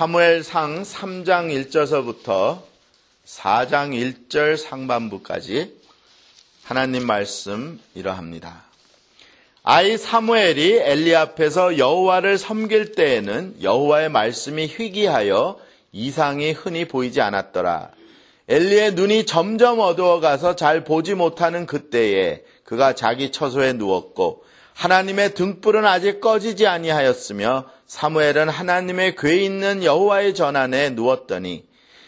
사무엘상 3장 1절서부터 4장 1절 상반부까지 하나님 말씀 이러합니다. 아이 사무엘이 엘리 앞에서 여호와를 섬길 때에는 여호와의 말씀이 희귀하여 이상이 흔히 보이지 않았더라. 엘리의 눈이 점점 어두워가서 잘 보지 못하는 그때에 그가 자기 처소에 누웠고 하나님의 등불은 아직 꺼지지 아니하였으며 사무엘은 하나님의 궤 있는 여호와의 전안에 누웠더니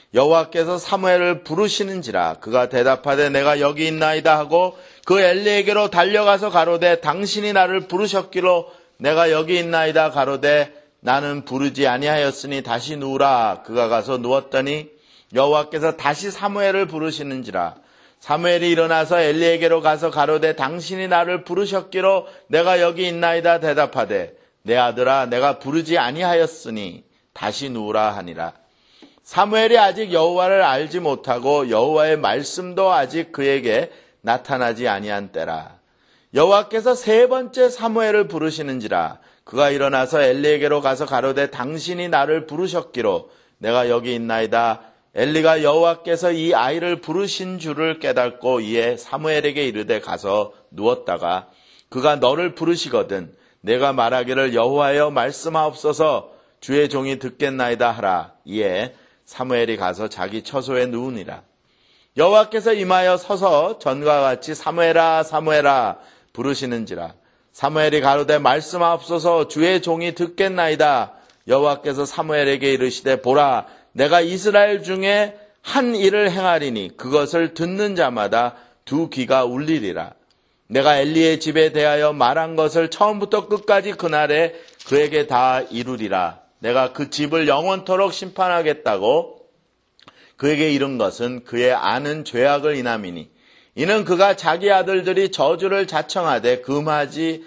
여호와께서 사무엘을 부르시는지라. 그가 대답하되 내가 여기 있나이다 하고 그 엘리에게로 달려가서 가로되 당신이 나를 부르셨기로 내가 여기 있나이다 가로되 나는 부르지 아니하였으니 다시 누우라. 그가 가서 누웠더니 여호와께서 다시 사무엘을 부르시는지라. 사무엘이 일어나서 엘리에게로 가서 가로되 당신이 나를 부르셨기로 내가 여기 있나이다 대답하되 내 아들아 내가 부르지 아니하였으니 다시 누우라 하니라. 사무엘이 아직 여호와를 알지 못하고 여호와의 말씀도 아직 그에게 나타나지 아니한 때라. 여호와께서 세 번째 사무엘을 부르시는지라. 그가 일어나서 엘리에게로 가서 가로되 당신이 나를 부르셨기로 내가 여기 있나이다. 엘리가 여호와께서 이 아이를 부르신 줄을 깨닫고 이에 사무엘에게 이르되 가서 누웠다가 그가 너를 부르시거든 내가 말하기를 여호와여 말씀하옵소서 주의 종이 듣겠나이다 하라. 이에 사무엘이 가서 자기 처소에 누우니라. 여호와께서 임하여 서서 전과 같이 사무엘아 사무엘아 부르시는지라. 사무엘이 가로되 말씀하옵소서 주의 종이 듣겠나이다. 여호와께서 사무엘에게 이르시되 보라 내가 이스라엘 중에 한 일을 행하리니 그것을 듣는 자마다 두 귀가 울리리라. 내가 엘리의 집에 대하여 말한 것을 처음부터 끝까지 그날에 그에게 다 이루리라. 내가 그 집을 영원토록 심판하겠다고 그에게 이른 것은 그의 아는 죄악을 인함이니 이는 그가 자기 아들들이 저주를 자청하되 금하지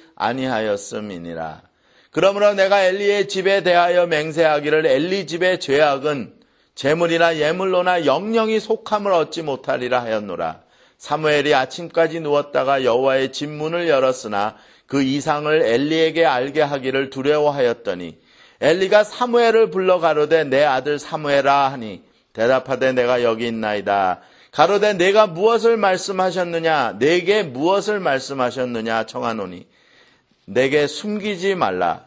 아니하였음이니라. 그러므로 내가 엘리의 집에 대하여 맹세하기를 엘리 집의 죄악은 재물이나 예물로나 영영이 속함을 얻지 못하리라 하였노라. 사무엘이 아침까지 누웠다가 여호와의 집 문을 열었으나 그 이상을 엘리에게 알게 하기를 두려워하였더니 엘리가 사무엘을 불러 가로되 내 아들 사무엘아 하니 대답하되 내가 여기 있나이다. 가로되 내가 무엇을 말씀하셨느냐 내게 무엇을 말씀하셨느냐 청하노니 내게 숨기지 말라.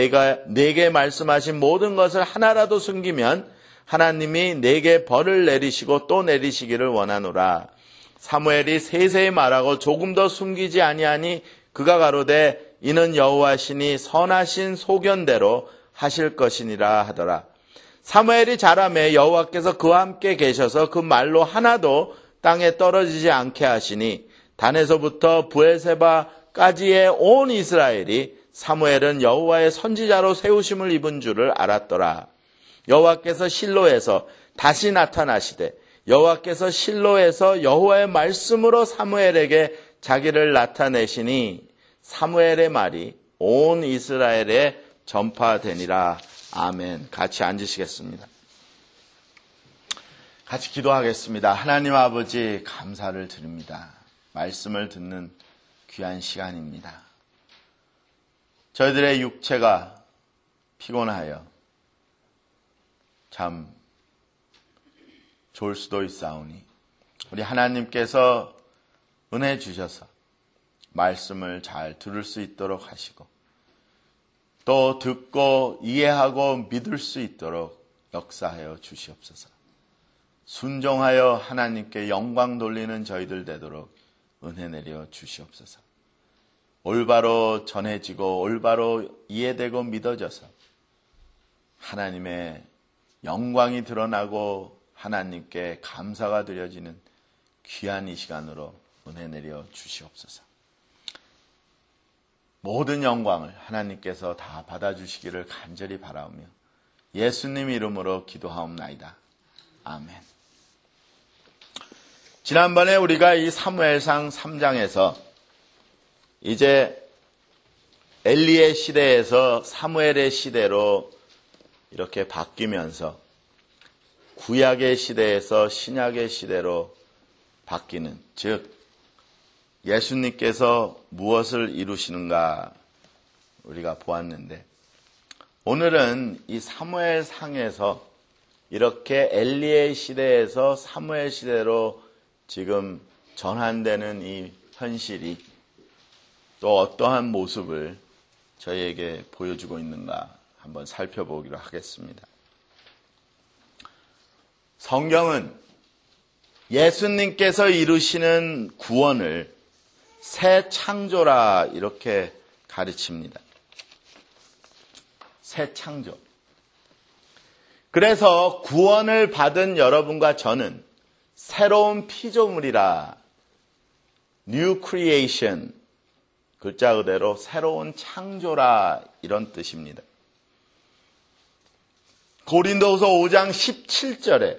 내게 말씀하신 모든 것을 하나라도 숨기면 하나님이 내게 벌을 내리시고 또 내리시기를 원하노라. 사무엘이 세세히 말하고 조금 더 숨기지 아니하니 그가 가로되 이는 여호와시니 선하신 소견대로 하실 것이니라 하더라. 사무엘이 자라매 여호와께서 그와 함께 계셔서 그 말로 하나도 땅에 떨어지지 않게 하시니 단에서부터 브엘세바까지의 온 이스라엘이 사무엘은 여호와의 선지자로 세우심을 입은 줄을 알았더라. 여호와께서 실로에서 다시 나타나시되 여호와께서 실로에서 여호와의 말씀으로 사무엘에게 자기를 나타내시니 사무엘의 말이 온 이스라엘에 전파되니라. 아멘. 같이 앉으시겠습니다. 같이 기도하겠습니다. 하나님 아버지 감사를 드립니다. 말씀을 듣는 귀한 시간입니다. 저희들의 육체가 피곤하여 참 좋을 수도 있사오니 우리 하나님께서 은혜 주셔서 말씀을 잘 들을 수 있도록 하시고 또 듣고 이해하고 믿을 수 있도록 역사하여 주시옵소서. 순종하여 하나님께 영광 돌리는 저희들 되도록 은혜 내려 주시옵소서. 올바로 전해지고 올바로 이해되고 믿어져서 하나님의 영광이 드러나고 하나님께 감사가 드려지는 귀한 이 시간으로 은혜 내려 주시옵소서. 모든 영광을 하나님께서 다 받아주시기를 간절히 바라오며 예수님 이름으로 기도하옵나이다. 아멘. 지난번에 우리가 이 사무엘상 3장에서 이제 엘리의 시대에서 사무엘의 시대로 이렇게 바뀌면서 구약의 시대에서 신약의 시대로 바뀌는, 즉 예수님께서 무엇을 이루시는가 우리가 보았는데 오늘은 이 사무엘 상에서 이렇게 엘리의 시대에서 사무엘 시대로 지금 전환되는 이 현실이 또 어떠한 모습을 저희에게 보여주고 있는가 한번 살펴보기로 하겠습니다. 성경은 예수님께서 이루시는 구원을 새 창조라 이렇게 가르칩니다. 새 창조. 그래서 구원을 받은 여러분과 저는 새로운 피조물이라, New Creation, 글자 그대로 새로운 창조라 이런 뜻입니다. 고린도후서 5장 17절에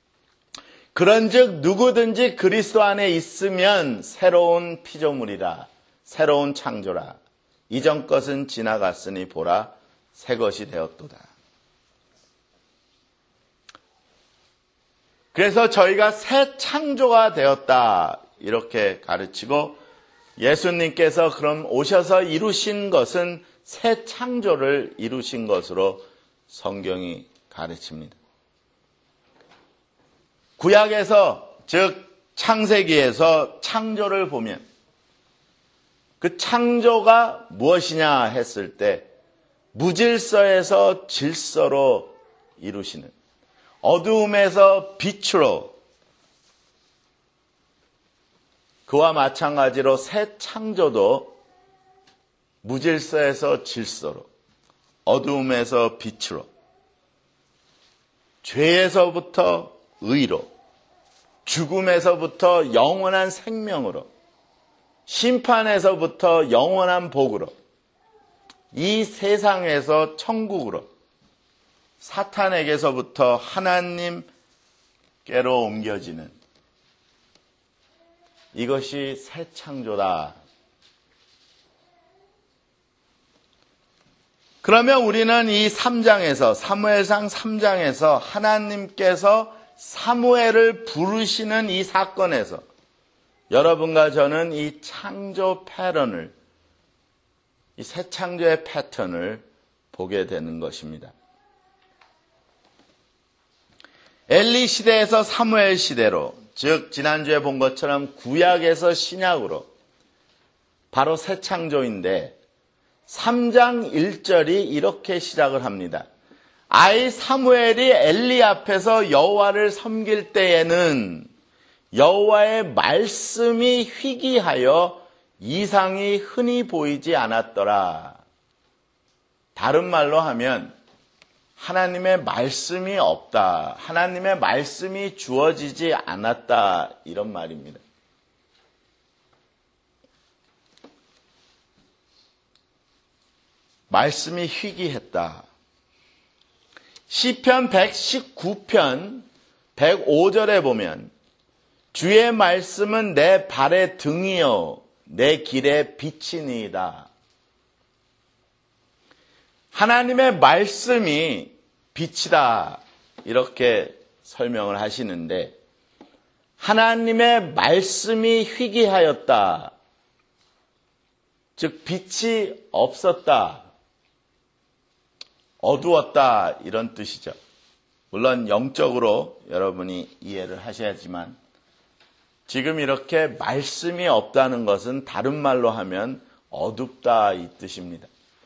그런즉 누구든지 그리스도 안에 있으면 새로운 피조물이라, 새로운 창조라. 이전 것은 지나갔으니 보라 새 것이 되었도다. 그래서 저희가 새 창조가 되었다 이렇게 가르치고, 예수님께서 그럼 오셔서 이루신 것은 새 창조를 이루신 것으로 성경이 가르칩니다. 구약에서, 즉 창세기에서 창조를 보면 그 창조가 무엇이냐 했을 때 무질서에서 질서로 이루시는, 어두움에서 빛으로, 그와 마찬가지로 새 창조도 무질서에서 질서로, 어두움에서 빛으로, 죄에서부터 의로, 죽음에서부터 영원한 생명으로, 심판에서부터 영원한 복으로, 이 세상에서 천국으로, 사탄에게서부터 하나님께로 옮겨지는, 이것이 새 창조다. 그러면 우리는 이 3장에서, 사무엘상 3장에서 하나님께서 사무엘을 부르시는 이 사건에서 여러분과 저는 이 창조 패턴을, 이 새 창조의 패턴을 보게 되는 것입니다. 엘리 시대에서 사무엘 시대로, 즉 지난주에 본 것처럼 구약에서 신약으로 바로 새 창조인데 3장 1절이 이렇게 시작을 합니다. 아이 사무엘이 엘리 앞에서 여호와를 섬길 때에는 여호와의 말씀이 희귀하여 이상이 흔히 보이지 않았더라. 다른 말로 하면 하나님의 말씀이 없다, 하나님의 말씀이 주어지지 않았다, 이런 말입니다. 말씀이 희귀했다. 시편 119편 105절에 보면 주의 말씀은 내 발의 등이요 내 길의 빛이니이다. 하나님의 말씀이 빛이다 이렇게 설명을 하시는데, 하나님의 말씀이 희귀하였다, 즉 빛이 없었다, 어두웠다 이런 뜻이죠. 물론 영적으로 여러분이 이해를 하셔야지만 지금 이렇게 말씀이 없다는 것은 다른 말로 하면 어둡다 이 뜻입니다.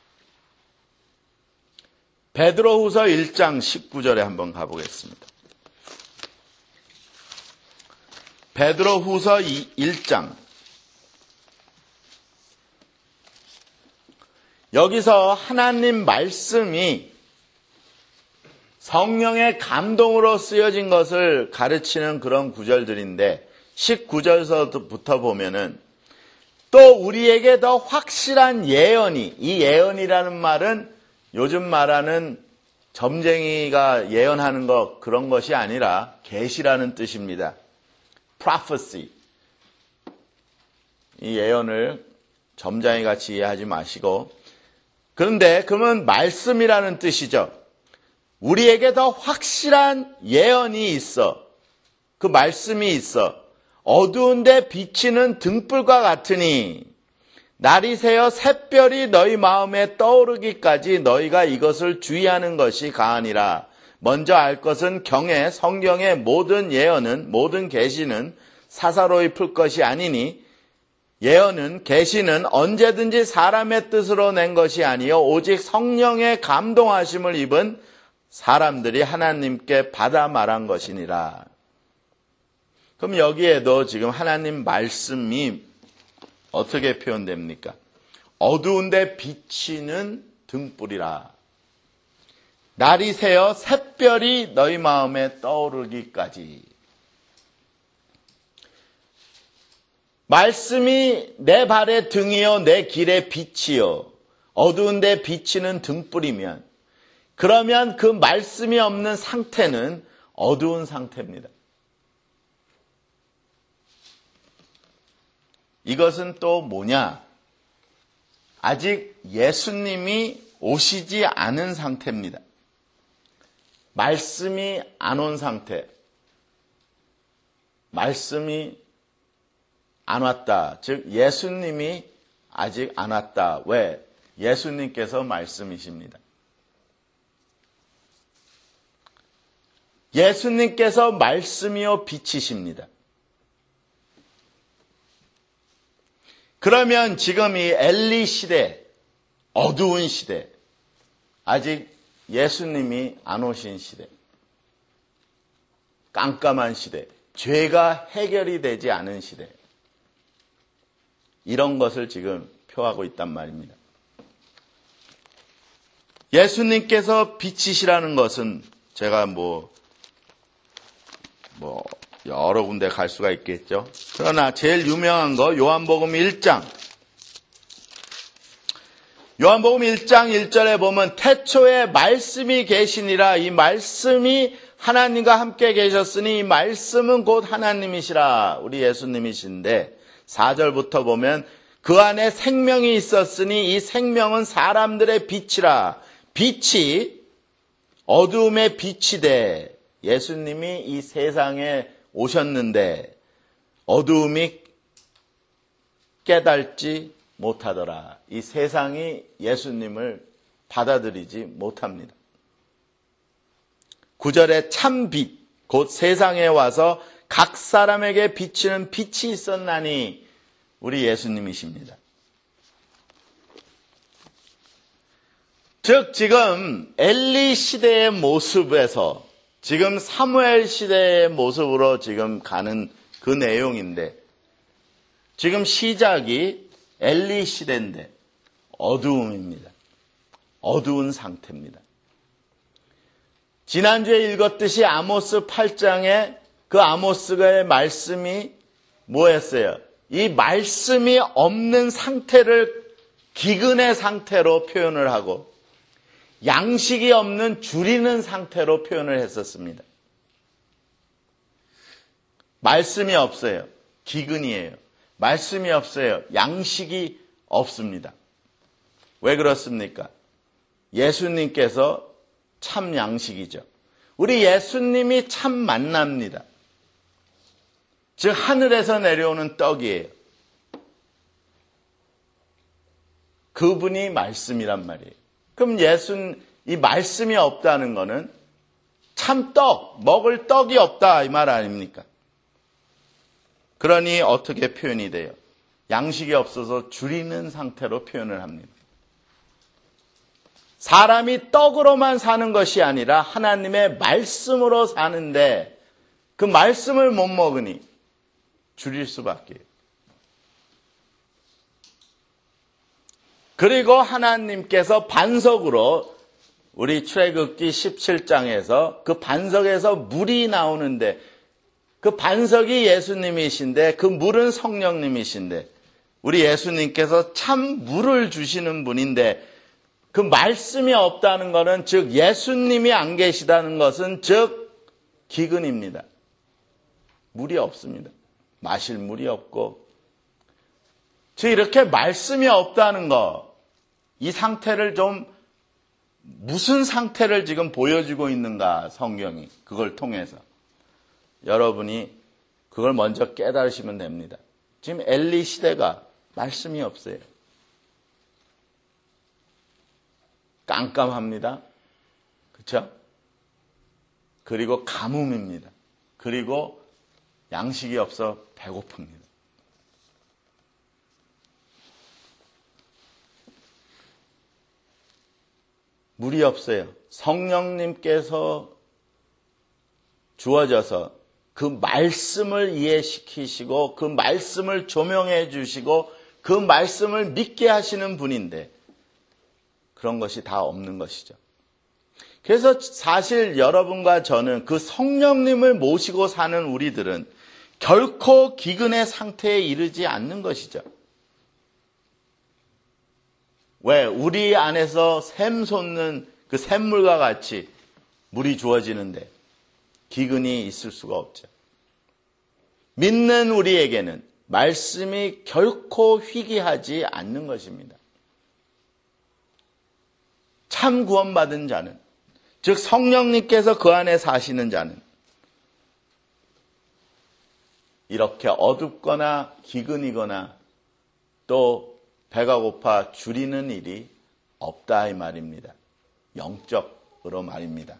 베드로후서 1장 19절에 한번 가보겠습니다. 베드로후서 1장, 여기서 하나님 말씀이 성령의 감동으로 쓰여진 것을 가르치는 그런 구절들인데, 19절서부터 보면은 또 우리에게 더 확실한 예언이, 이 예언이라는 말은 요즘 말하는 점쟁이가 예언하는 것, 그런 것이 아니라 계시라는 뜻입니다. prophecy. 이 예언을 점쟁이 같이 이해하지 마시고, 그런데 그러면 말씀이라는 뜻이죠. 우리에게 더 확실한 예언이 있어. 그 말씀이 있어. 어두운데 비치는 등불과 같으니 날이 새어 샛별이 너희 마음에 떠오르기까지 너희가 이것을 주의하는 것이 가하니라. 먼저 알 것은 경에 성경의 모든 예언은 모든 계시는 사사로이 풀 것이 아니니 예언은 계시는 언제든지 사람의 뜻으로 낸 것이 아니요 오직 성령의 감동하심을 입은 사람들이 하나님께 받아 말한 것이니라. 그럼 여기에도 지금 하나님 말씀이 어떻게 표현됩니까? 어두운데 비치는 등불이라. 날이 새어 샛별이 너희 마음에 떠오르기까지. 말씀이 내 발의 등이요 내 길의 빛이요 어두운데 비치는 등불이면 그러면 그 말씀이 없는 상태는 어두운 상태입니다. 이것은 또 뭐냐? 아직 예수님이 오시지 않은 상태입니다. 말씀이 안 온 상태. 말씀이 안 왔다. 즉 예수님이 아직 안 왔다. 왜? 예수님께서 말씀이십니다. 예수님께서 말씀이요 빛이십니다. 그러면 지금 이 엘리 시대, 어두운 시대, 아직 예수님이 안 오신 시대, 깜깜한 시대, 죄가 해결이 되지 않은 시대, 이런 것을 지금 표하고 있단 말입니다. 예수님께서 빛이시라는 것은 제가 여러 군데 갈 수가 있겠죠. 그러나 제일 유명한 거 요한복음 1장. 요한복음 1장 1절에 보면 태초에 말씀이 계시니라. 이 말씀이 하나님과 함께 계셨으니 이 말씀은 곧 하나님이시라. 우리 예수님이신데 4절부터 보면 그 안에 생명이 있었으니 이 생명은 사람들의 빛이라. 빛이 어두움의 빛이 돼. 예수님이 이 세상에 오셨는데 어두움이 깨닫지 못하더라. 이 세상이 예수님을 받아들이지 못합니다. 9절에 참 빛, 곧 세상에 와서 각 사람에게 비치는 빛이 있었나니 우리 예수님이십니다. 즉 지금 엘리 시대의 모습에서 지금 사무엘 시대의 모습으로 지금 가는 그 내용인데 지금 시작이 엘리 시대인데 어두움입니다. 어두운 상태입니다. 지난주에 읽었듯이 아모스 8장에 그 아모스가의 말씀이 뭐였어요? 이 말씀이 없는 상태를 기근의 상태로 표현을 하고 양식이 없는 줄이는 상태로 표현을 했었습니다. 말씀이 없어요. 기근이에요. 말씀이 없어요. 양식이 없습니다. 왜 그렇습니까? 예수님께서 참 양식이죠. 우리 예수님이 참 만납니다. 즉 하늘에서 내려오는 떡이에요. 그분이 말씀이란 말이에요. 그럼 이 말씀이 없다는 거는 참 떡, 먹을 떡이 없다 이 말 아닙니까? 그러니 어떻게 표현이 돼요? 양식이 없어서 줄이는 상태로 표현을 합니다. 사람이 떡으로만 사는 것이 아니라 하나님의 말씀으로 사는데 그 말씀을 못 먹으니 줄일 수밖에. 그리고 하나님께서 반석으로 우리 출애굽기 17장에서 그 반석에서 물이 나오는데 그 반석이 예수님이신데 그 물은 성령님이신데 우리 예수님께서 참 물을 주시는 분인데 그 말씀이 없다는 것은 즉 예수님이 안 계시다는 것은 즉 기근입니다. 물이 없습니다. 마실 물이 없고 즉 이렇게 말씀이 없다는 것, 이 상태를 좀 무슨 상태를 지금 보여주고 있는가 성경이 그걸 통해서 여러분이 그걸 먼저 깨달으시면 됩니다. 지금 엘리 시대가 말씀이 없어요. 깜깜합니다. 그렇죠? 그리고 가뭄입니다. 그리고 양식이 없어 배고픕니다. 물이 없어요. 성령님께서 주어져서 그 말씀을 이해시키시고 그 말씀을 조명해 주시고 그 말씀을 믿게 하시는 분인데 그런 것이 다 없는 것이죠. 그래서 사실 여러분과 저는 그 성령님을 모시고 사는 우리들은 결코 기근의 상태에 이르지 않는 것이죠. 왜? 우리 안에서 샘 솟는 그 샘물과 같이 물이 주어지는데 기근이 있을 수가 없죠. 믿는 우리에게는 말씀이 결코 희귀하지 않는 것입니다. 참 구원받은 자는, 즉 성령님께서 그 안에 사시는 자는 이렇게 어둡거나 기근이거나 또 배가 고파 줄이는 일이 없다 이 말입니다. 영적으로 말입니다.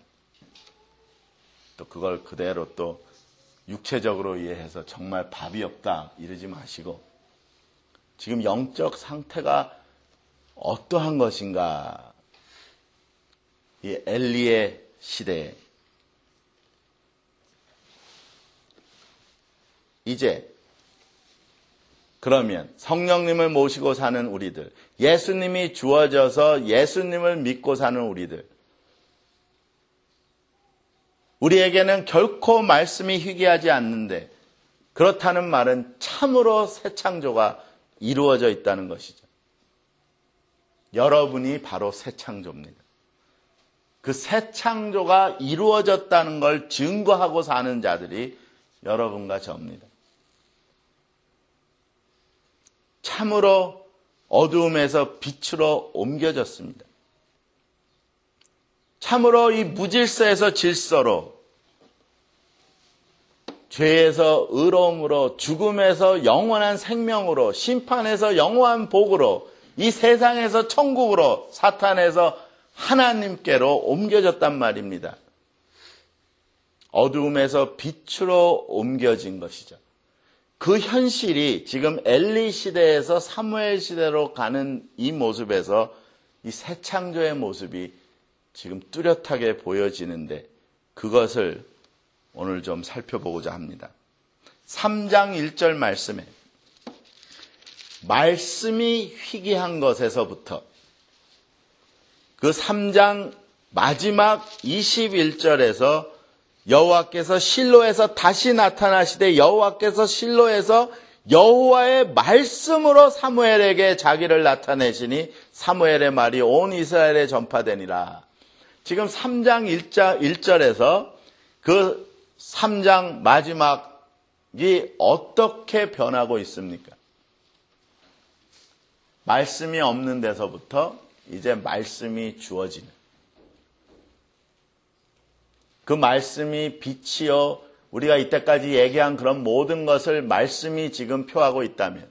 또 그걸 그대로 또 육체적으로 이해해서 정말 밥이 없다 이러지 마시고 지금 영적 상태가 어떠한 것인가, 이 엘리의 시대에 이제 그러면 성령님을 모시고 사는 우리들, 예수님이 주어져서 예수님을 믿고 사는 우리에게는 결코 말씀이 희귀하지 않는데 그렇다는 말은 참으로 새 창조가 이루어져 있다는 것이죠. 여러분이 바로 새 창조입니다. 그 새 창조가 이루어졌다는 걸 증거하고 사는 자들이 여러분과 저입니다. 참으로 어두움에서 빛으로 옮겨졌습니다. 참으로 이 무질서에서 질서로, 죄에서 의로움으로, 죽음에서 영원한 생명으로, 심판에서 영원한 복으로, 이 세상에서 천국으로, 사탄에서 하나님께로 옮겨졌단 말입니다. 어두움에서 빛으로 옮겨진 것이죠. 그 현실이 지금 엘리 시대에서 사무엘 시대로 가는 이 모습에서 이 새 창조의 모습이 지금 뚜렷하게 보여지는데 그것을 오늘 좀 살펴보고자 합니다. 3장 1절 말씀에 말씀이 희귀한 것에서부터 그 3장 마지막 21절에서 여호와께서 실로에서 다시 나타나시되 여호와께서 실로에서 여호와의 말씀으로 사무엘에게 자기를 나타내시니 사무엘의 말이 온 이스라엘에 전파되니라. 지금 3장 1절에서 그 3장 마지막이 어떻게 변하고 있습니까? 말씀이 없는 데서부터 이제 말씀이 주어지는, 그 말씀이 빛이요 우리가 이때까지 얘기한 그런 모든 것을 말씀이 지금 표하고 있다면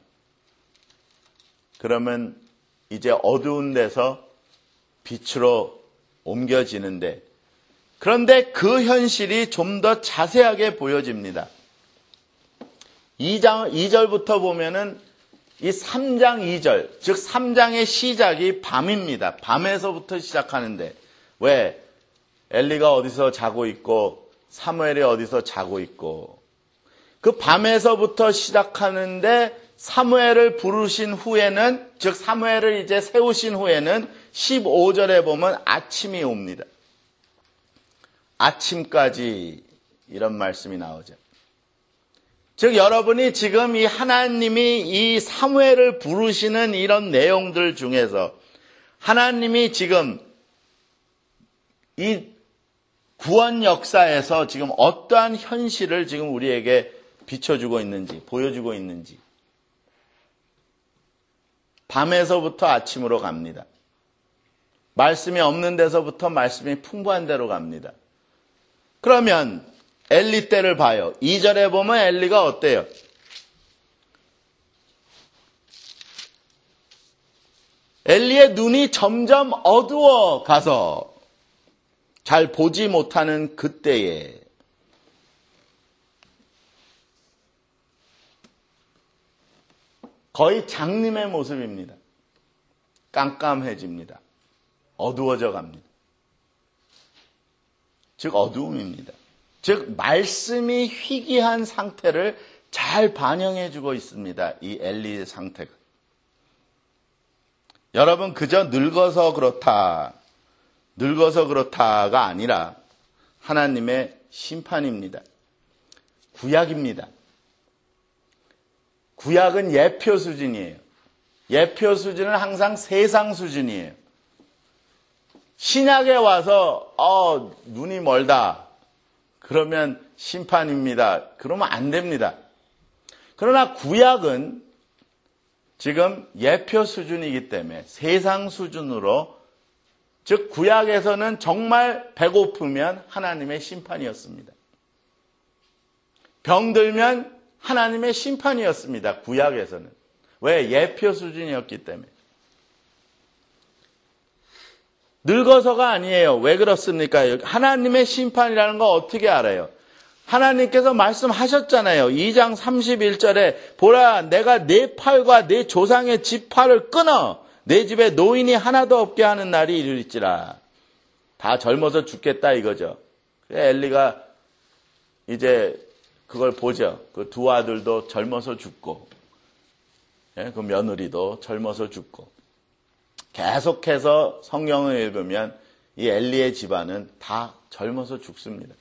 그러면 이제 어두운 데서 빛으로 옮겨지는데, 그런데 그 현실이 좀 더 자세하게 보여집니다. 2절부터 보면은 이 3장 2절, 즉 3장의 시작이 밤입니다. 밤에서부터 시작하는데 왜? 엘리가 어디서 자고 있고 사무엘이 어디서 자고 있고, 그 밤에서부터 시작하는데 사무엘을 부르신 후에는, 즉 사무엘을 이제 세우신 후에는 15절에 보면 아침이 옵니다. 아침까지 이런 말씀이 나오죠. 즉 여러분이 지금 이 하나님이 이 사무엘을 부르시는 이런 내용들 중에서 하나님이 지금 이 구원 역사에서 지금 어떠한 현실을 지금 우리에게 비춰주고 있는지, 보여주고 있는지. 밤에서부터 아침으로 갑니다. 말씀이 없는 데서부터 말씀이 풍부한 데로 갑니다. 그러면 엘리 때를 봐요. 2절에 보면 엘리가 어때요? 엘리의 눈이 점점 어두워 가서 잘 보지 못하는 그때에 거의 장님의 모습입니다. 깜깜해집니다. 어두워져 갑니다. 즉 어두움입니다. 즉 말씀이 희귀한 상태를 잘 반영해 주고 있습니다. 이 엘리의 상태가. 여러분 그저 늙어서 그렇다가 아니라 하나님의 심판입니다. 구약입니다. 구약은 예표 수준이에요. 예표 수준은 항상 세상 수준이에요. 신약에 와서 눈이 멀다. 그러면 심판입니다. 그러면 안 됩니다. 그러나 구약은 지금 예표 수준이기 때문에 세상 수준으로 즉 구약에서는 정말 배고프면 하나님의 심판이었습니다. 병들면 하나님의 심판이었습니다. 구약에서는. 왜? 예표 수준이었기 때문에. 늙어서가 아니에요. 왜 그렇습니까? 하나님의 심판이라는 거 어떻게 알아요? 하나님께서 말씀하셨잖아요. 2장 31절에 보라 내가 네 팔과 네 조상의 지팔을 끊어 내 집에 노인이 하나도 없게 하는 날이 이르리지라. 다 젊어서 죽겠다 이거죠. 엘리가 이제 그걸 보죠. 그 두 아들도 젊어서 죽고 그 며느리도 젊어서 죽고 계속해서 성경을 읽으면 이 엘리의 집안은 다 젊어서 죽습니다.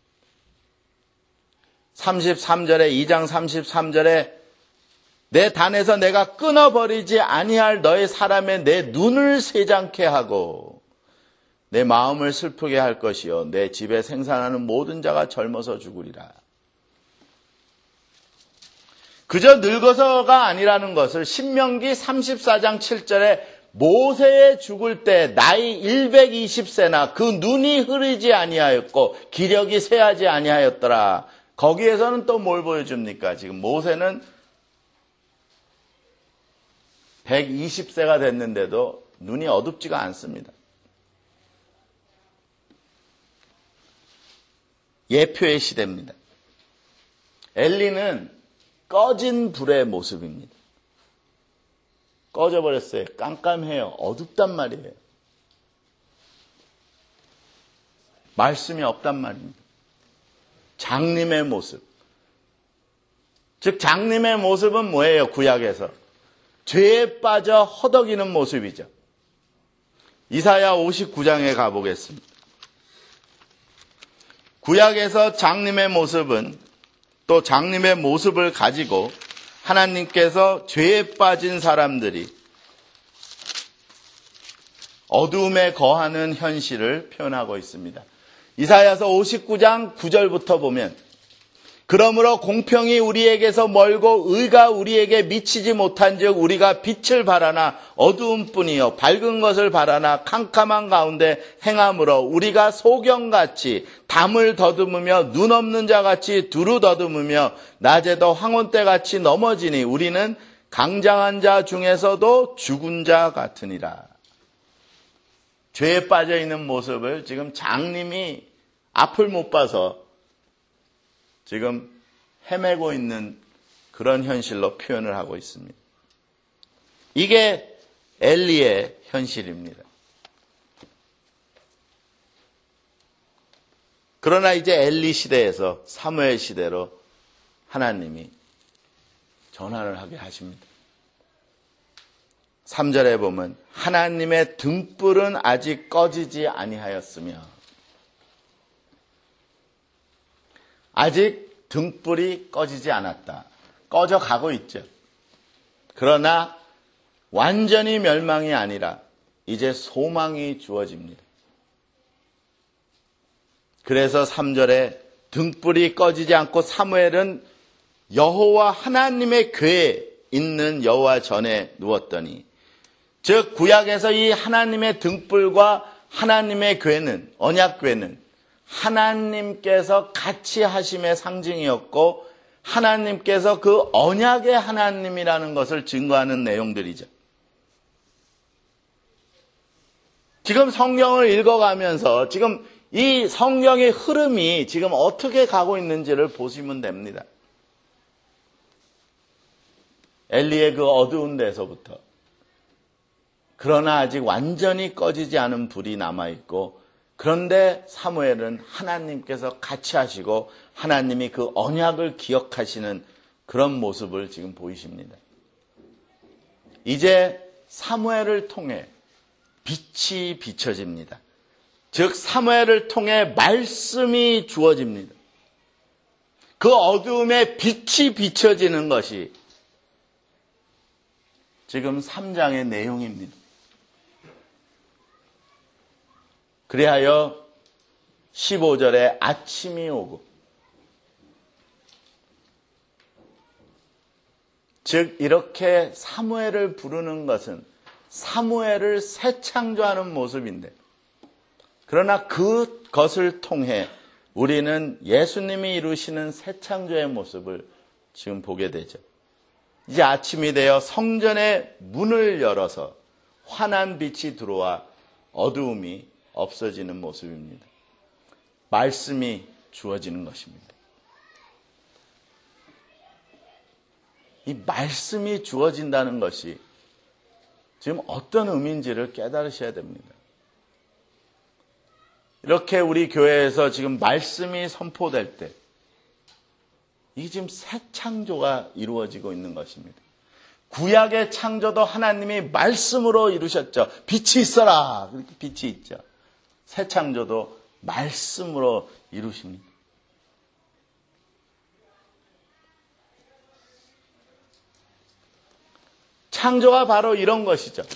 33절에 2장 33절에 내 단에서 내가 끊어버리지 아니할 너의 사람의 내 눈을 새장케 하고 내 마음을 슬프게 할 것이요 내 집에 생산하는 모든 자가 젊어서 죽으리라. 그저 늙어서가 아니라는 것을 신명기 34장 7절에 모세의 죽을 때 나이 120세나 그 눈이 흐리지 아니하였고 기력이 쇠하지 아니하였더라. 거기에서는 또 뭘 보여줍니까? 지금 모세는 120세가 됐는데도 눈이 어둡지가 않습니다. 예표의 시대입니다. 엘리는 꺼진 불의 모습입니다. 꺼져버렸어요. 깜깜해요. 어둡단 말이에요. 말씀이 없단 말입니다. 장님의 모습. 즉 장님의 모습은 뭐예요? 구약에서. 죄에 빠져 허덕이는 모습이죠. 이사야 59장에 가보겠습니다. 구약에서 장님의 모습은 또 장님의 모습을 가지고 하나님께서 죄에 빠진 사람들이 어두움에 거하는 현실을 표현하고 있습니다. 이사야서 59장 9절부터 보면 그러므로 공평이 우리에게서 멀고 의가 우리에게 미치지 못한즉 우리가 빛을 바라나 어두움뿐이요 밝은 것을 바라나 캄캄한 가운데 행함으로 우리가 소경같이 담을 더듬으며 눈 없는 자같이 두루 더듬으며 낮에도 황혼때같이 넘어지니 우리는 강장한 자 중에서도 죽은 자 같으니라. 죄에 빠져 있는 모습을 지금 장님이 앞을 못 봐서 지금 헤매고 있는 그런 현실로 표현을 하고 있습니다. 이게 엘리의 현실입니다. 그러나 이제 엘리 시대에서 사무엘 시대로 하나님이 전환을 하게 하십니다. 3절에 보면 하나님의 등불은 아직 꺼지지 아니하였으며 아직 등불이 꺼지지 않았다. 꺼져 가고 있죠. 그러나 완전히 멸망이 아니라 이제 소망이 주어집니다. 그래서 3절에 등불이 꺼지지 않고 사무엘은 여호와 하나님의 궤에 있는 여호와 전에 누웠더니 즉 구약에서 이 하나님의 등불과 하나님의 궤는 언약궤는 하나님께서 같이 하심의 상징이었고 하나님께서 그 언약의 하나님이라는 것을 증거하는 내용들이죠. 지금 성경을 읽어가면서 지금 이 성경의 흐름이 지금 어떻게 가고 있는지를 보시면 됩니다. 엘리의 그 어두운 데서부터, 그러나 아직 완전히 꺼지지 않은 불이 남아있고, 그런데 사무엘은 하나님께서 같이 하시고 하나님이 그 언약을 기억하시는 그런 모습을 지금 보이십니다. 이제 사무엘을 통해 빛이 비춰집니다. 즉 사무엘을 통해 말씀이 주어집니다. 그 어두움에 빛이 비춰지는 것이 지금 3장의 내용입니다. 그리하여 15절에 아침이 오고, 즉 이렇게 사무엘을 부르는 것은 사무엘을 새 창조하는 모습인데, 그러나 그것을 통해 우리는 예수님이 이루시는 새 창조의 모습을 지금 보게 되죠. 이제 아침이 되어 성전의 문을 열어서 환한 빛이 들어와 어두움이 없어지는 모습입니다. 말씀이 주어지는 것입니다. 이 말씀이 주어진다는 것이 지금 어떤 의미인지를 깨달으셔야 됩니다. 이렇게 우리 교회에서 지금 말씀이 선포될 때 이게 지금 새 창조가 이루어지고 있는 것입니다. 구약의 창조도 하나님이 말씀으로 이루셨죠. 빛이 있어라. 그렇게 빛이 있죠. 새 창조도 말씀으로 이루십니다. 창조가 바로 이런 것이죠.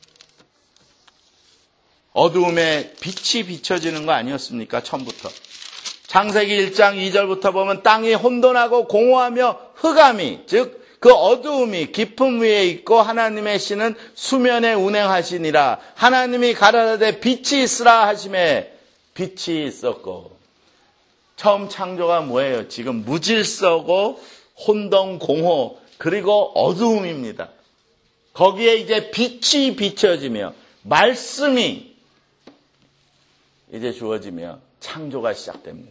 어두움에 빛이 비춰지는 거 아니었습니까? 처음부터. 창세기 1장 2절부터 보면 땅이 혼돈하고 공허하며 흑암이, 즉 그 어두움이 깊음 위에 있고 하나님의 신은 수면에 운행하시니라. 하나님이 가라사대 빛이 있으라 하심에 빛이 있었고. 처음 창조가 뭐예요? 지금 무질서고 혼돈, 공허, 그리고 어두움입니다. 거기에 이제 빛이 비춰지며 말씀이 이제 주어지며 창조가 시작됩니다.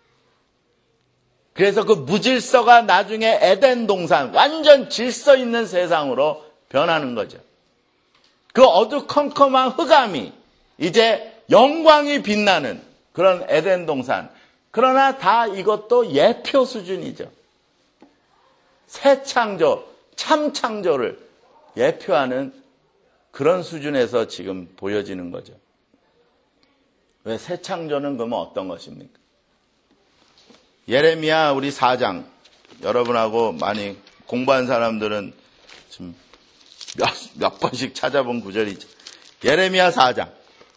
그래서 그 무질서가 나중에 에덴 동산, 완전 질서 있는 세상으로 변하는 거죠. 그 어두컴컴한 흑암이 이제 영광이 빛나는 그런 에덴 동산. 그러나 다 이것도 예표 수준이죠. 새 창조, 참 창조를 예표하는 그런 수준에서 지금 보여지는 거죠. 왜 새 창조는 그러면 어떤 것입니까? 예레미야 우리 4장, 여러분하고 많이 공부한 사람들은 지금 몇 번씩 찾아본 구절이죠. 예레미야 4장.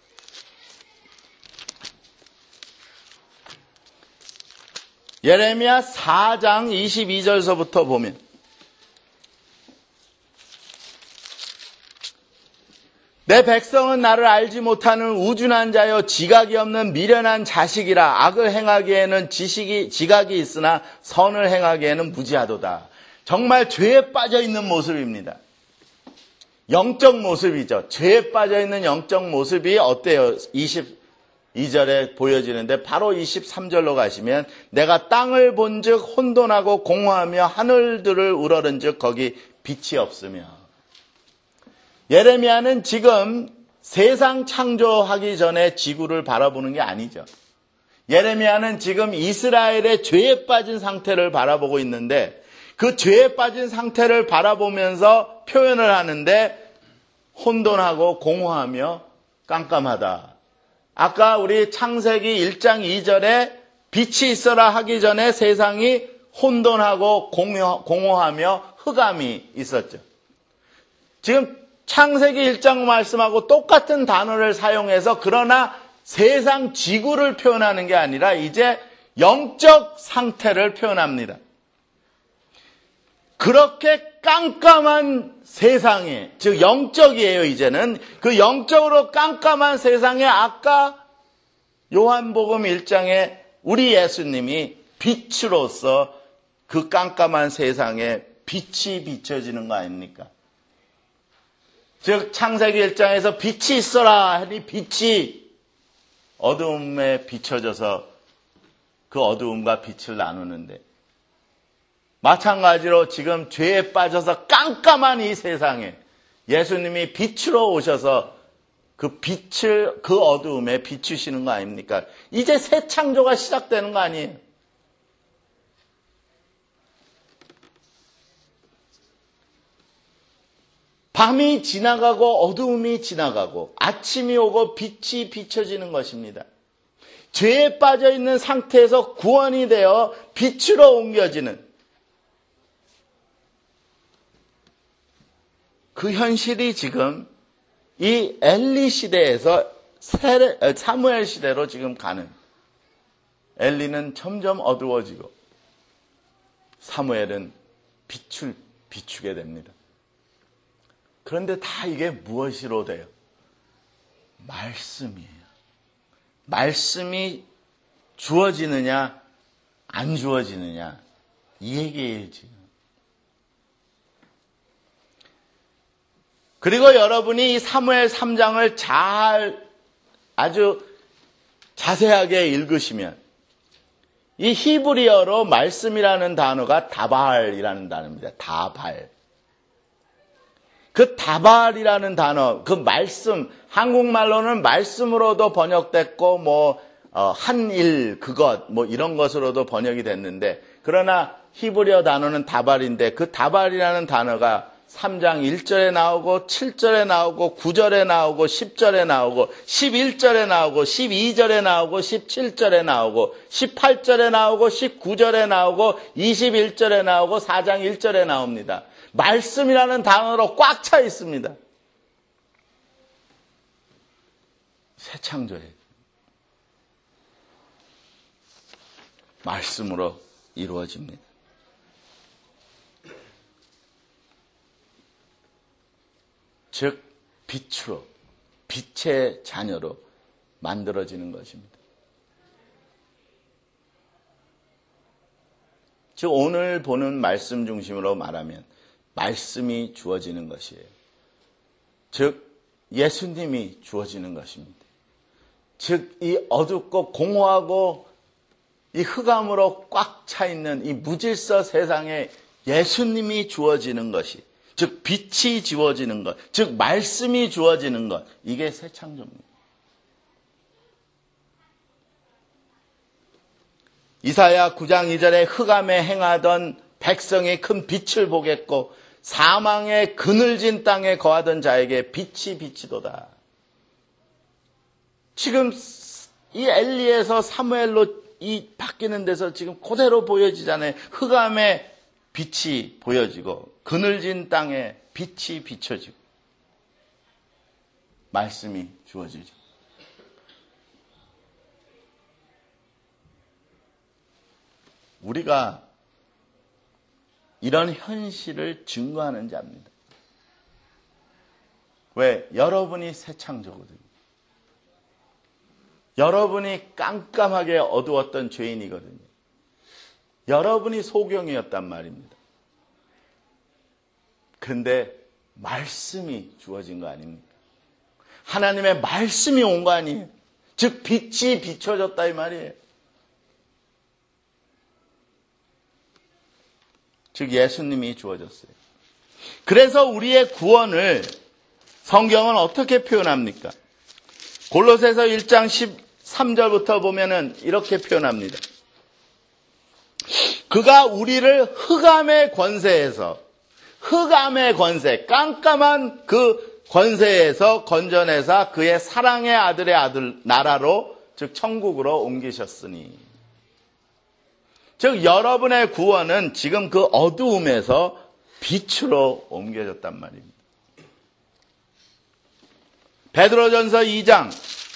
예레미야 4장 22절서부터 보면 내 백성은 나를 알지 못하는 우준한 자여 지각이 없는 미련한 자식이라. 악을 행하기에는 지각이 있으나 선을 행하기에는 무지하도다. 정말 죄에 빠져 있는 모습입니다. 영적 모습이죠. 죄에 빠져 있는 영적 모습이 어때요? 22절에 보여지는데 바로 23절로 가시면 내가 땅을 본즉 혼돈하고 공허하며 하늘들을 우러른즉 거기 빛이 없으며. 예레미야는 지금 세상 창조하기 전에 지구를 바라보는 게 아니죠. 예레미야는 지금 이스라엘의 죄에 빠진 상태를 바라보고 있는데 그 죄에 빠진 상태를 바라보면서 표현을 하는데 혼돈하고 공허하며 깜깜하다. 아까 우리 창세기 1장 2절에 빛이 있어라 하기 전에 세상이 혼돈하고 공허하며 흑암이 있었죠. 지금 창세기 1장 말씀하고 똑같은 단어를 사용해서 그러나 세상 지구를 표현하는 게 아니라 이제 영적 상태를 표현합니다. 그렇게 깜깜한 세상에, 즉 영적이에요. 이제는 그 영적으로 깜깜한 세상에 아까 요한복음 1장에 우리 예수님이 빛으로서 그 깜깜한 세상에 빛이 비춰지는 거 아닙니까? 즉 창세기 1장에서 빛이 있어라 하니 빛이 어두움에 비춰져서 그 어두움과 빛을 나누는데, 마찬가지로 지금 죄에 빠져서 깜깜한 이 세상에 예수님이 빛으로 오셔서 그 빛을 그 어두움에 비추시는 거 아닙니까? 이제 새 창조가 시작되는 거 아니에요? 밤이 지나가고 어두움이 지나가고 아침이 오고 빛이 비춰지는 것입니다. 죄에 빠져 있는 상태에서 구원이 되어 빛으로 옮겨지는 그 현실이 지금 이 엘리 시대에서 사무엘 시대로 지금 가는, 엘리는 점점 어두워지고 사무엘은 빛을 비추게 됩니다. 그런데 다 이게 무엇으로 돼요? 말씀이에요. 말씀이 주어지느냐 안 주어지느냐 이 얘기예요 지금. 그리고 여러분이 이 사무엘 3장을 아주 자세하게 읽으시면 이 히브리어로 말씀이라는 단어가 다발이라는 단어입니다. 다발. 그 다발이라는 단어, 그 말씀, 한국말로는 말씀으로도 번역됐고 한일, 그것 이런 것으로도 번역이 됐는데, 그러나 히브리어 단어는 다발인데 그 다발이라는 단어가 3장 1절에 나오고 7절에 나오고 9절에 나오고 10절에 나오고 11절에 나오고 12절에 나오고 17절에 나오고 18절에 나오고 19절에 나오고 21절에 나오고 4장 1절에 나옵니다. 말씀이라는 단어로 꽉 차 있습니다. 새 창조예요. 말씀으로 이루어집니다. 즉 빛으로, 빛의 자녀로 만들어지는 것입니다. 즉 오늘 보는 말씀 중심으로 말하면 말씀이 주어지는 것이에요. 즉 예수님이 주어지는 것입니다. 즉 이 어둡고 공허하고 이 흑암으로 꽉 차 있는 이 무질서 세상에 예수님이 주어지는 것이, 즉 빛이 주어지는 것, 즉 말씀이 주어지는 것, 이게 새 창조입니다. 이사야 9장 2절에 흑암에 행하던 백성이 큰 빛을 보겠고 사망의 그늘진 땅에 거하던 자에게 빛이 비치도다. 지금 이 엘리에서 사무엘로 이 바뀌는 데서 지금 그대로 보여지잖아요. 흑암에 빛이 보여지고 그늘진 땅에 빛이 비춰지고 말씀이 주어지죠. 우리가 이런 현실을 증거하는 자입니다. 왜? 여러분이 새 창조거든요. 여러분이 깜깜하게 어두웠던 죄인이거든요. 여러분이 소경이었단 말입니다. 그런데 말씀이 주어진 거 아닙니까? 하나님의 말씀이 온 거 아니에요? 즉 빛이 비춰졌다 이 말이에요. 즉 예수님이 주어졌어요. 그래서 우리의 구원을 성경은 어떻게 표현합니까? 골로새서 1장 13절부터 보면은 이렇게 표현합니다. 그가 우리를 흑암의 권세에서, 흑암의 권세, 깜깜한 그 권세에서 건져내사 그의 사랑의 아들의 나라로, 즉 천국으로 옮기셨으니. 즉 여러분의 구원은 지금 그 어두움에서 빛으로 옮겨졌단 말입니다. 베드로전서 2장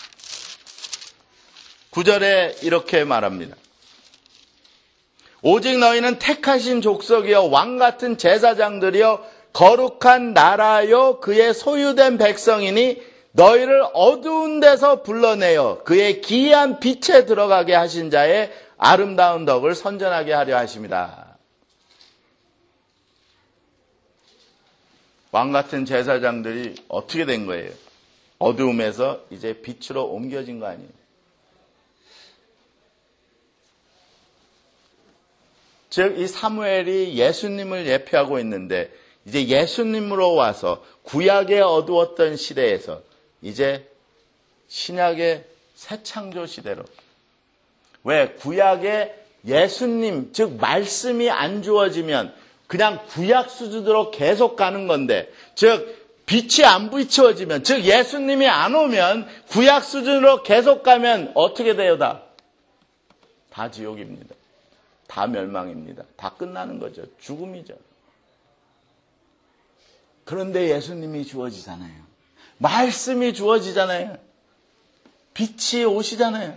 9절에 이렇게 말합니다. 오직 너희는 택하신 족속이여 왕같은 제사장들이여 거룩한 나라요 그의 소유된 백성이니 너희를 어두운 데서 불러내어 그의 기이한 빛에 들어가게 하신 자의 아름다운 덕을 선전하게 하려 하십니다. 왕 같은 제사장들이 어떻게 된 거예요? 어두움에서 이제 빛으로 옮겨진 거 아니에요? 즉, 이 사무엘이 예수님을 예표하고 있는데 이제 예수님으로 와서 구약의 어두웠던 시대에서 이제 신약의 새 창조 시대로. 왜? 구약의 예수님, 즉 말씀이 안 주어지면 그냥 구약 수준으로 계속 가는 건데, 즉 빛이 안 비추어지면, 즉 예수님이 안 오면 구약 수준으로 계속 가면 어떻게 돼요? 다 지옥입니다. 다 멸망입니다. 다 끝나는 거죠. 죽음이죠. 그런데 예수님이 주어지잖아요. 말씀이 주어지잖아요. 빛이 오시잖아요.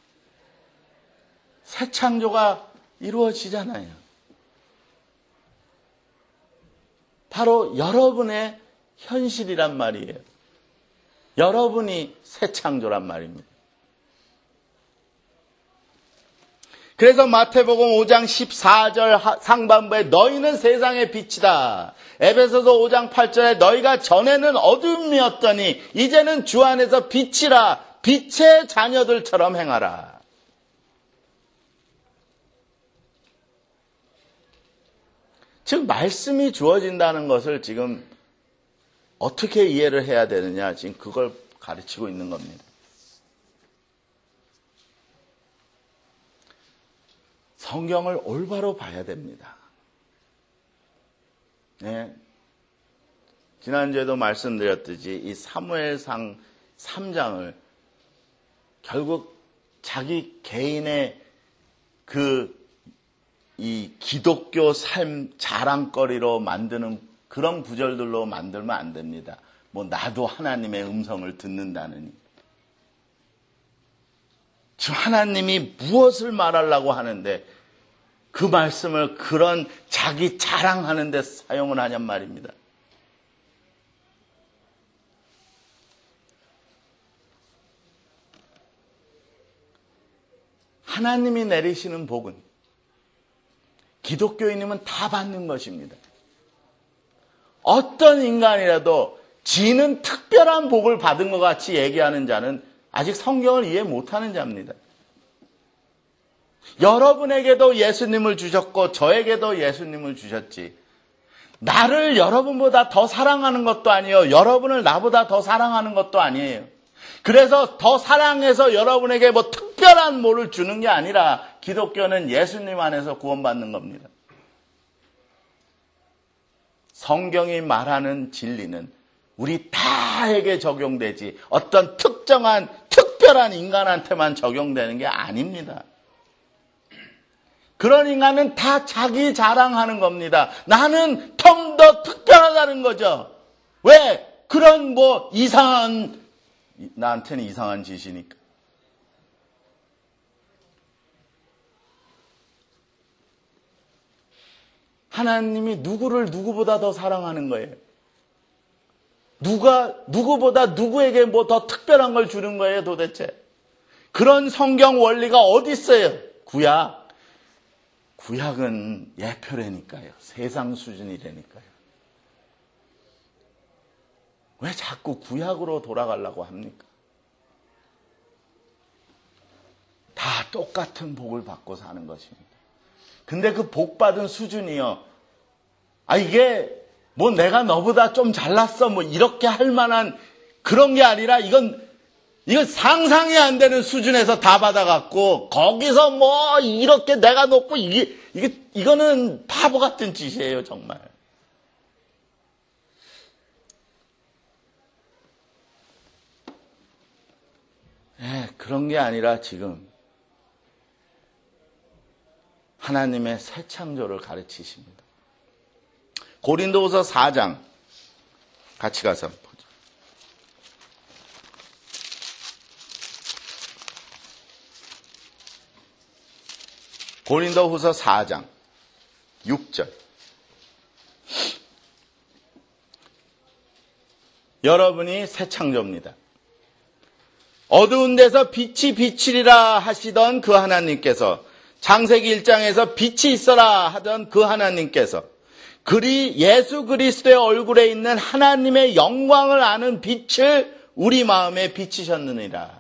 새 창조가 이루어지잖아요. 바로 여러분의 현실이란 말이에요. 여러분이 새 창조란 말입니다. 그래서 마태복음 5장 14절 상반부에 너희는 세상의 빛이다. 에베소서 5장 8절에 너희가 전에는 어둠이었더니 이제는 주 안에서 빛이라. 빛의 자녀들처럼 행하라. 즉 말씀이 주어진다는 것을 지금 어떻게 이해를 해야 되느냐, 지금 그걸 가르치고 있는 겁니다. 성경을 올바로 봐야 됩니다. 네. 지난주에도 말씀드렸듯이 이 사무엘상 3장을 결국 자기 개인의 이 기독교 삶 자랑거리로 만드는 그런 구절들로 만들면 안 됩니다. 뭐 나도 하나님의 음성을 듣는다느니. 지금 하나님이 무엇을 말하려고 하는데 그 말씀을 그런 자기 자랑하는 데 사용을 하냔 말입니다. 하나님이 내리시는 복은 기독교인이면 다 받는 것입니다. 어떤 인간이라도 지는 특별한 복을 받은 것 같이 얘기하는 자는 아직 성경을 이해 못하는 자입니다. 여러분에게도 예수님을 주셨고 저에게도 예수님을 주셨지. 나를 여러분보다 더 사랑하는 것도 아니에요. 여러분을 나보다 더 사랑하는 것도 아니에요. 그래서 더 사랑해서 여러분에게 뭐 특별한 뭐를 주는 게 아니라 기독교는 예수님 안에서 구원받는 겁니다. 성경이 말하는 진리는 우리 다에게 적용되지 어떤 특정한 특별한 인간한테만 적용되는 게 아닙니다. 그런 인간은 다 자기 자랑하는 겁니다. 나는 좀 더 특별하다는 거죠. 왜? 그런 뭐 나한테는 이상한 짓이니까. 하나님이 누구를 누구보다 더 사랑하는 거예요. 누구보다 누구에게 뭐 더 특별한 걸 주는 거예요, 도대체. 그런 성경 원리가 어디 있어요? 구약은 예표라니까요. 세상 수준이라니까요. 왜 자꾸 구약으로 돌아가려고 합니까? 다 똑같은 복을 받고 사는 것입니다. 근데 그 복 받은 수준이요. 이게 뭐 내가 너보다 좀 잘났어 뭐 이렇게 할 만한 그런 게 아니라 이건 상상이 안 되는 수준에서 다 받아갖고 거기서 뭐 이렇게 내가 높고 이거는 바보 같은 짓이에요, 정말. 그런 게 아니라 지금 하나님의 새 창조를 가르치십니다. 고린도후서 4장 같이 가서 보죠. 고린도후서 4장 6절. 여러분이 새 창조입니다. 어두운 데서 빛이 비치리라 하시던 그 하나님께서, 창세기 1장에서 빛이 있어라 하던 그 하나님께서 예수 그리스도의 얼굴에 있는 하나님의 영광을 아는 빛을 우리 마음에 비치셨느니라.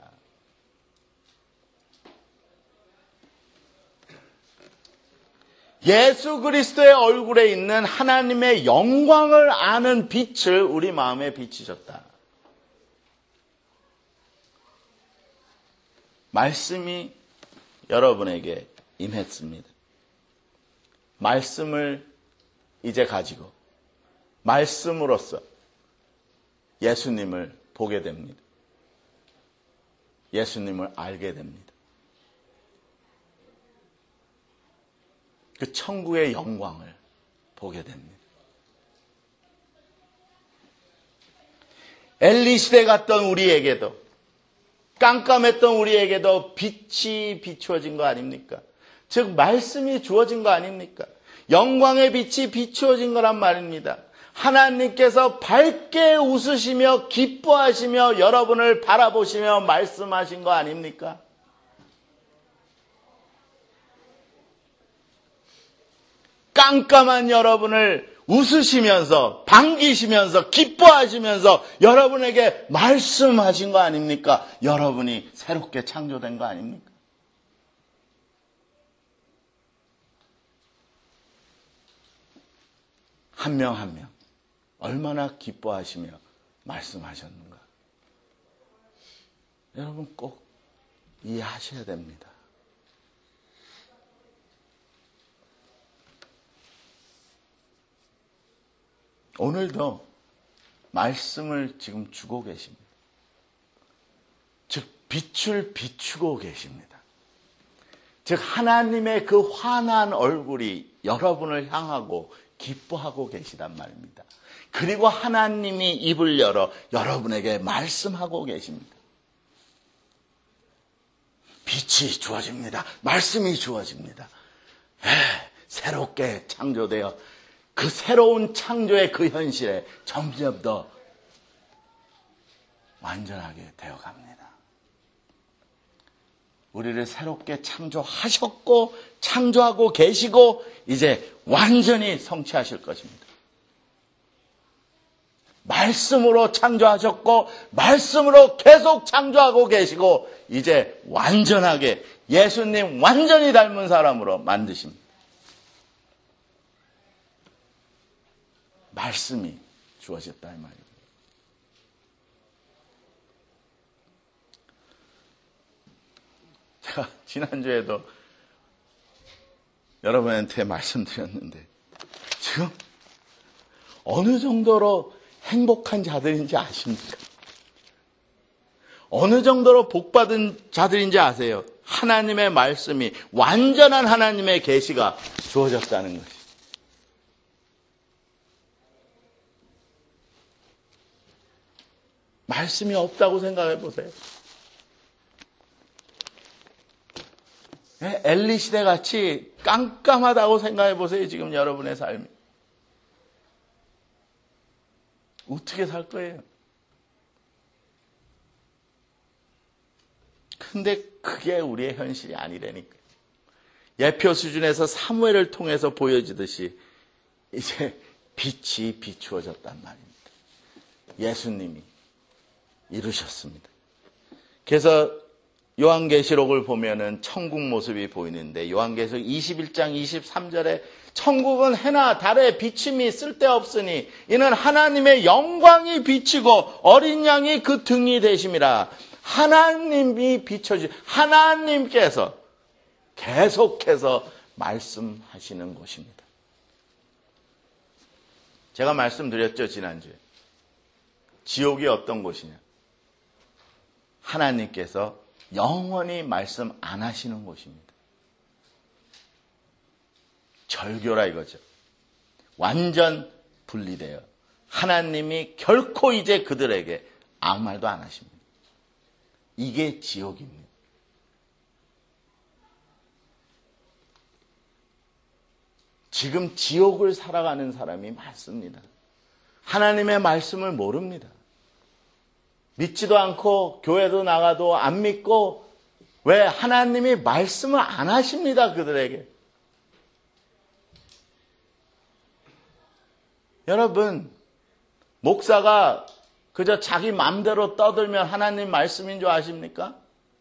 예수 그리스도의 얼굴에 있는 하나님의 영광을 아는 빛을 우리 마음에 비치셨다. 말씀이 여러분에게 임했습니다. 말씀을 이제 가지고 말씀으로써 예수님을 보게 됩니다. 예수님을 알게 됩니다. 그 천국의 영광을 보게 됩니다. 엘리 시대 갔던 우리에게도, 깜깜했던 우리에게도 빛이 비추어진 거 아닙니까? 즉 말씀이 주어진 거 아닙니까? 영광의 빛이 비추어진 거란 말입니다. 하나님께서 밝게 웃으시며 기뻐하시며 여러분을 바라보시며 말씀하신 거 아닙니까? 깜깜한 여러분을 웃으시면서 반기시면서 기뻐하시면서 여러분에게 말씀하신 거 아닙니까? 여러분이 새롭게 창조된 거 아닙니까? 한 명 한 명 얼마나 기뻐하시며 말씀하셨는가. 여러분 꼭 이해하셔야 됩니다. 오늘도 말씀을 지금 주고 계십니다. 즉 빛을 비추고 계십니다. 즉 하나님의 그 환한 얼굴이 여러분을 향하고 기뻐하고 계시단 말입니다. 그리고 하나님이 입을 열어 여러분에게 말씀하고 계십니다. 빛이 주어집니다. 말씀이 주어집니다. 새롭게 창조되어 그 새로운 창조의 그 현실에 점점 더 완전하게 되어갑니다. 우리를 새롭게 창조하셨고 창조하고 계시고 이제 완전히 성취하실 것입니다. 말씀으로 창조하셨고 말씀으로 계속 창조하고 계시고 이제 완전하게 예수님 완전히 닮은 사람으로 만드십니다. 말씀이 주어졌다 이 말이에요. 제가 지난주에도 여러분한테 말씀드렸는데 지금 어느 정도로 행복한 자들인지 아십니까? 어느 정도로 복받은 자들인지 아세요? 하나님의 말씀이 완전한 하나님의 계시가 주어졌다는 것이. 말씀이 없다고 생각해 보세요. 엘리 시대 같이 깜깜하다고 생각해 보세요. 지금 여러분의 삶이. 어떻게 살 거예요? 근데 그게 우리의 현실이 아니라니까. 예표 수준에서 사무엘을 통해서 보여지듯이 이제 빛이 비추어졌단 말입니다. 예수님이 이루셨습니다. 그래서 요한계시록을 보면은 천국 모습이 보이는데 요한계시록 21장 23절에 천국은 해나 달의 비침이 쓸데없으니 이는 하나님의 영광이 비치고 어린 양이 그 등이 되심이라. 하나님이 비춰지 하나님께서 계속해서 말씀하시는 곳입니다. 제가 말씀드렸죠, 지난주에. 지옥이 어떤 곳이냐? 하나님께서 영원히 말씀 안 하시는 곳입니다. 절교라 이거죠. 완전 분리돼요. 하나님이 결코 이제 그들에게 아무 말도 안 하십니다. 이게 지옥입니다. 지금 지옥을 살아가는 사람이 많습니다. 하나님의 말씀을 모릅니다. 믿지도 않고 교회도 나가도 안 믿고 왜 하나님이 말씀을 안 하십니다. 그들에게. 여러분, 목사가 그저 자기 마음대로 떠들면 하나님 말씀인 줄 아십니까?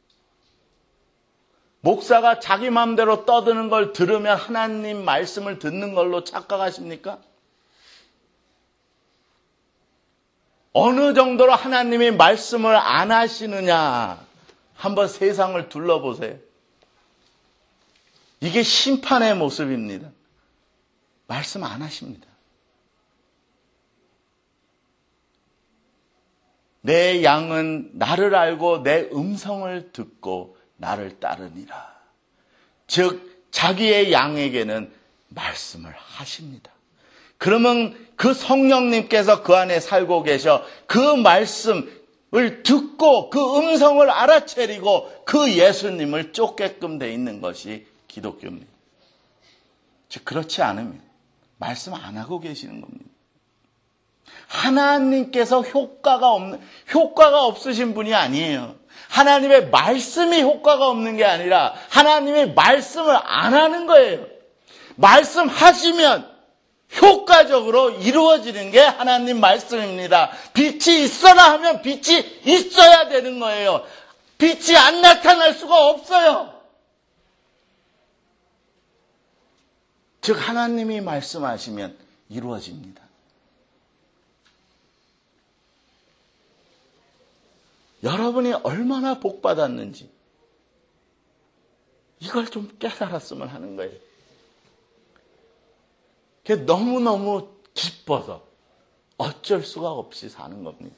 목사가 자기 마음대로 떠드는 걸 들으면 하나님 말씀을 듣는 걸로 착각하십니까? 어느 정도로 하나님이 말씀을 안 하시느냐, 한번 세상을 둘러보세요. 이게 심판의 모습입니다. 말씀 안 하십니다. 내 양은 나를 알고 내 음성을 듣고 나를 따르니라. 즉 자기의 양에게는 말씀을 하십니다. 그러면 그 성령님께서 그 안에 살고 계셔 그 말씀을 듣고 그 음성을 알아채리고 그 예수님을 쫓게끔 돼 있는 것이 기독교입니다. 즉 그렇지 않으면 말씀 안 하고 계시는 겁니다. 하나님께서 효과가 없으신 분이 아니에요. 하나님의 말씀이 효과가 없는 게 아니라 하나님의 말씀을 안 하는 거예요. 말씀하시면 효과적으로 이루어지는 게 하나님 말씀입니다. 빛이 있어라 하면 빛이 있어야 되는 거예요. 빛이 안 나타날 수가 없어요. 즉 하나님이 말씀하시면 이루어집니다. 여러분이 얼마나 복받았는지 이걸 좀 깨달았으면 하는 거예요. 그게 너무너무 기뻐서 어쩔 수가 없이 사는 겁니다.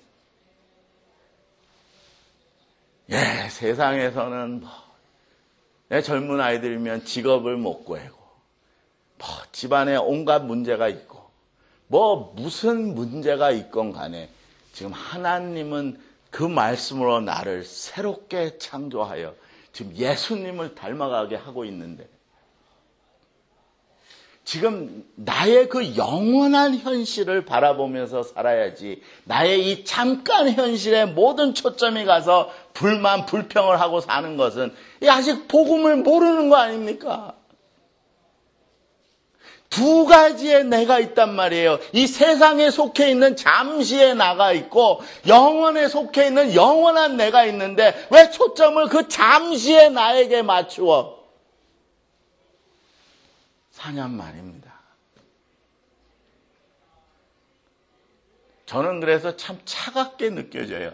예, 세상에서는 젊은 아이들이면 직업을 못 구하고 집안에 온갖 문제가 있고 무슨 문제가 있건 간에 지금 하나님은 그 말씀으로 나를 새롭게 창조하여 지금 예수님을 닮아가게 하고 있는데 지금 나의 그 영원한 현실을 바라보면서 살아야지 나의 이 잠깐 현실에 모든 초점이 가서 불만, 불평을 하고 사는 것은 아직 복음을 모르는 거 아닙니까? 두 가지의 내가 있단 말이에요. 이 세상에 속해 있는 잠시의 나가 있고 영원에 속해 있는 영원한 내가 있는데 왜 초점을 그 잠시의 나에게 맞추어 사냔 말입니다. 저는 그래서 참 차갑게 느껴져요.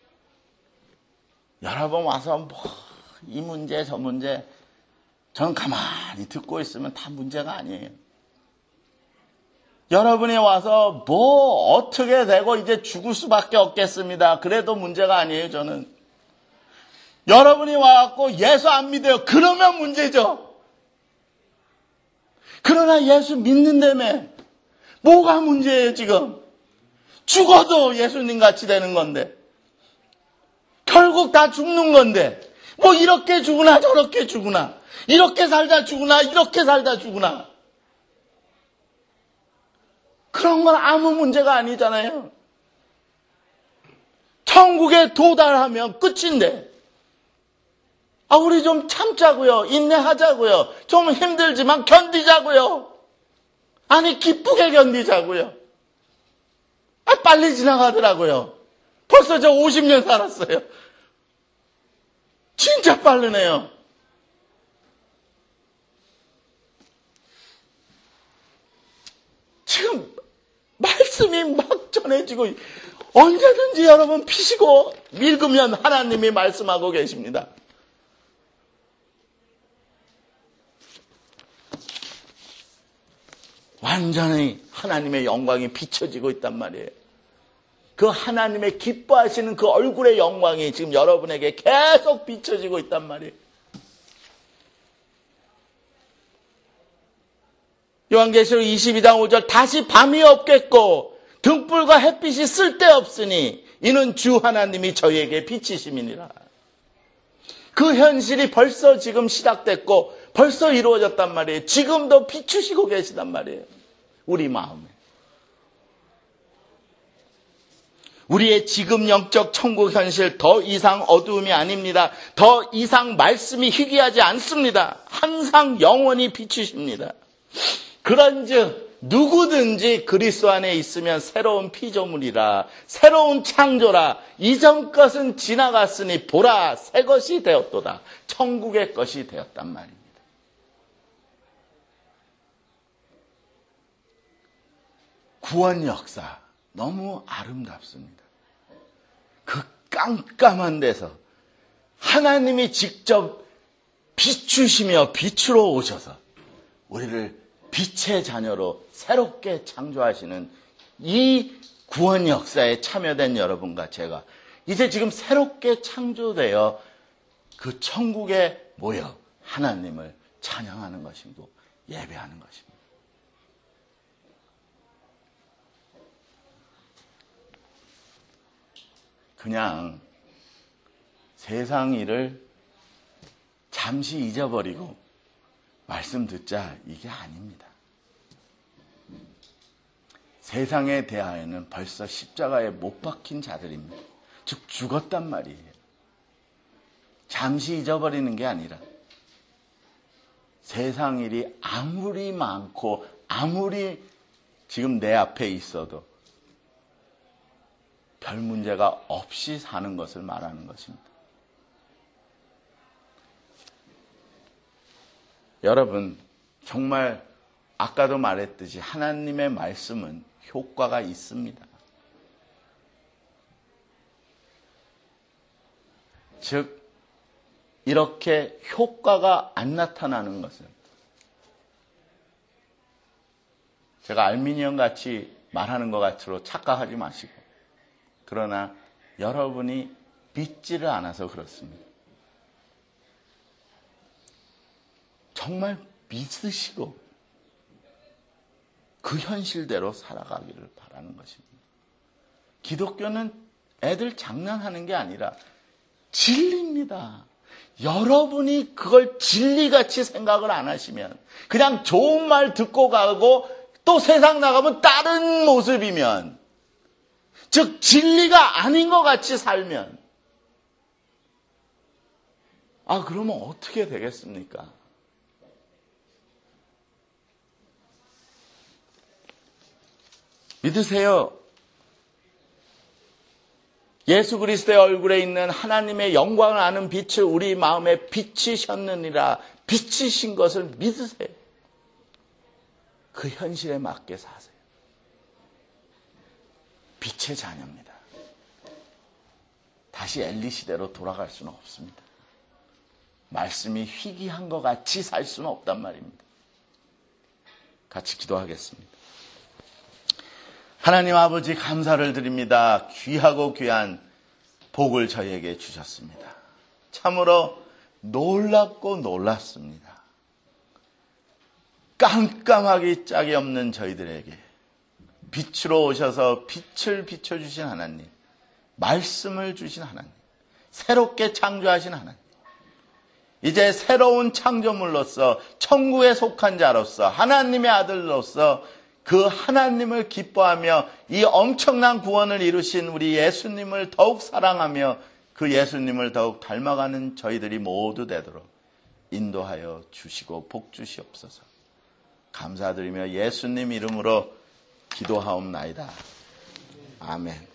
여러 번 와서 이 문제 저 문제 저는 가만히 듣고 있으면 다 문제가 아니에요. 여러분이 와서 어떻게 되고 이제 죽을 수밖에 없겠습니다. 그래도 문제가 아니에요, 저는. 여러분이 와갖고 예수 안 믿어요. 그러면 문제죠. 그러나 예수 믿는다며 뭐가 문제예요, 지금? 죽어도 예수님 같이 되는 건데. 결국 다 죽는 건데. 이렇게 죽으나 저렇게 죽으나. 이렇게 살다 죽으나 이렇게 살다 죽으나. 그런 건 아무 문제가 아니잖아요. 천국에 도달하면 끝인데. 우리 좀 참자고요. 인내하자고요. 좀 힘들지만 견디자고요. 아니 기쁘게 견디자고요. 빨리 지나가더라고요. 벌써 저 50년 살았어요. 진짜 빠르네요. 지금 말씀이 막 전해지고 언제든지 여러분 피시고 읽으면 하나님이 말씀하고 계십니다. 완전히 하나님의 영광이 비춰지고 있단 말이에요. 그 하나님의 기뻐하시는 그 얼굴의 영광이 지금 여러분에게 계속 비춰지고 있단 말이에요. 요한계시록 22장 5절 다시 밤이 없겠고 등불과 햇빛이 쓸데없으니 이는 주 하나님이 저희에게 빛이심이니라. 그 현실이 벌써 지금 시작됐고 벌써 이루어졌단 말이에요. 지금도 비추시고 계시단 말이에요. 우리 마음에. 우리의 지금 영적 천국 현실 더 이상 어두움이 아닙니다. 더 이상 말씀이 희귀하지 않습니다. 항상 영원히 비추십니다. 그런즉 누구든지 그리스도 안에 있으면 새로운 피조물이라, 새로운 창조라. 이전 것은 지나갔으니 보라, 새 것이 되었도다. 천국의 것이 되었단 말입니다. 구원 역사 너무 아름답습니다. 그 깜깜한 데서 하나님이 직접 비추시며 빛으로 오셔서 우리를 빛의 자녀로 새롭게 창조하시는 이 구원 역사에 참여된 여러분과 제가 이제 지금 새롭게 창조되어 그 천국에 모여 하나님을 찬양하는 것이고 예배하는 것입니다. 그냥 세상 일을 잠시 잊어버리고 말씀 듣자, 이게 아닙니다. 세상에 대하여는 벌써 십자가에 못 박힌 자들입니다. 즉 죽었단 말이에요. 잠시 잊어버리는 게 아니라 세상 일이 아무리 많고 아무리 지금 내 앞에 있어도 별 문제가 없이 사는 것을 말하는 것입니다. 여러분, 정말 아까도 말했듯이 하나님의 말씀은 효과가 있습니다. 즉, 이렇게 효과가 안 나타나는 것은 제가 알미니엄 같이 말하는 것 같으로 착각하지 마시고, 그러나 여러분이 믿지를 않아서 그렇습니다. 정말 믿으시고 그 현실대로 살아가기를 바라는 것입니다. 기독교는 애들 장난하는 게 아니라 진리입니다. 여러분이 그걸 진리같이 생각을 안 하시면, 그냥 좋은 말 듣고 가고 또 세상 나가면 다른 모습이면, 즉 진리가 아닌 것 같이 살면, 그러면 어떻게 되겠습니까? 믿으세요. 예수 그리스도의 얼굴에 있는 하나님의 영광을 아는 빛을 우리 마음에 비치셨느니라. 비치신 것을 믿으세요. 그 현실에 맞게 사세요. 빛의 자녀입니다. 다시 엘리 시대로 돌아갈 수는 없습니다. 말씀이 희귀한 것 같이 살 수는 없단 말입니다. 같이 기도하겠습니다. 하나님 아버지, 감사를 드립니다. 귀하고 귀한 복을 저희에게 주셨습니다. 참으로 놀랍고 놀랐습니다. 깜깜하기 짝이 없는 저희들에게 빛으로 오셔서 빛을 비춰주신 하나님, 말씀을 주신 하나님, 새롭게 창조하신 하나님, 이제 새로운 창조물로서 천국에 속한 자로서 하나님의 아들로서 그 하나님을 기뻐하며 이 엄청난 구원을 이루신 우리 예수님을 더욱 사랑하며 그 예수님을 더욱 닮아가는 저희들이 모두 되도록 인도하여 주시고 복 주시옵소서. 감사드리며 예수님 이름으로 기도하옵나이다. 아멘.